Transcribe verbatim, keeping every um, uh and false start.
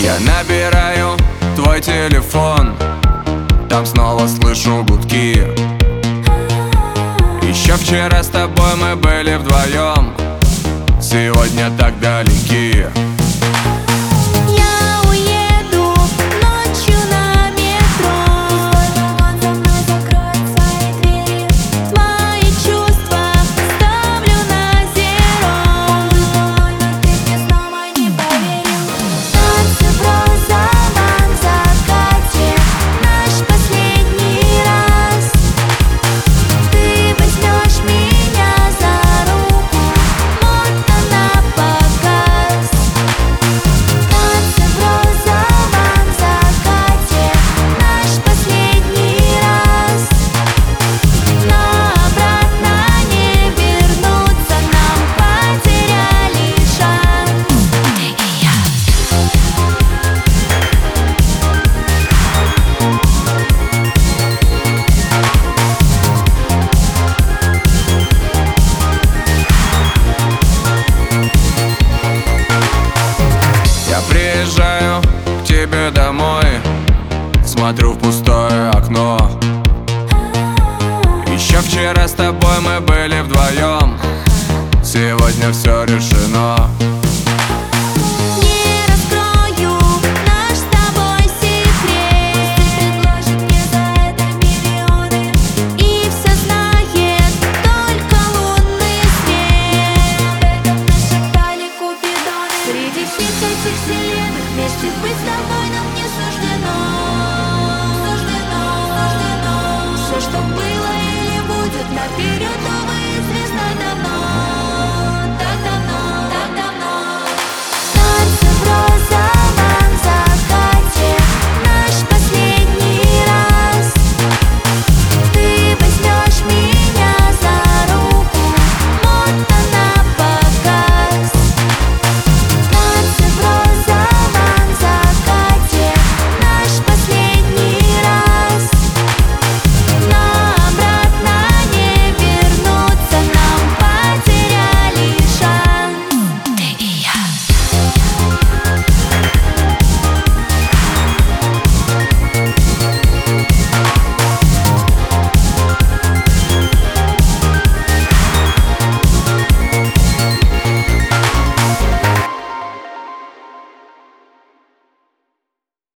Я набираю твой телефон, там снова слышу гудки. Еще вчера с тобой мы были вдвоем, сегодня так далеки. Я уеду ночью на метро, и за мной закроет свои двери. Твои чувства ставлю на зеро, но ты мне снова не поверил. Танцы в розовом закате, наш последний раз. Ты возьмешь меня за руку, модно напоказ. Танцы в розовом закате, наш последний раз. Но обратно не вернуться, нам потеряли шанс. Ты и я. Я приезжаю к тебе домой, смотрю в пустое окно. Еще вчера с тобой мы были вдвоем, сегодня все решено. Не раскрою наш с тобой секрет. Ты предложишь мне за это миллионы, и все знает только лунный свет. Об этом нашептали купидоны. Среди всех этих вселенных вместе быть с тобой